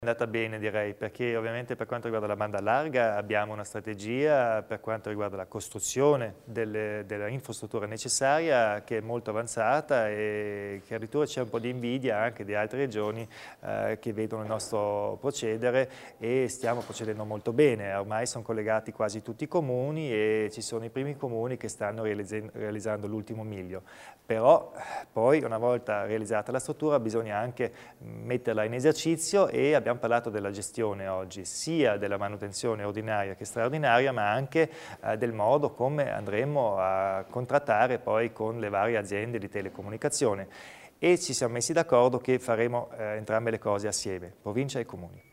È andata bene, direi, perché ovviamente per quanto riguarda la banda larga abbiamo una strategia per quanto riguarda la costruzione della infrastruttura necessaria che è molto avanzata e che addirittura c'è un po' di invidia anche di altre regioni che vedono il nostro procedere e stiamo procedendo molto bene. Ormai sono collegati quasi tutti i comuni e ci sono i primi comuni che stanno realizzando l'ultimo miglio. Però poi una volta realizzata la struttura bisogna anche metterla in esercizio e abbiamo parlato della gestione oggi, sia della manutenzione ordinaria che straordinaria, ma anche del modo come andremo a contrattare poi con le varie aziende di telecomunicazione. E ci siamo messi d'accordo che faremo entrambe le cose assieme, provincia e comuni.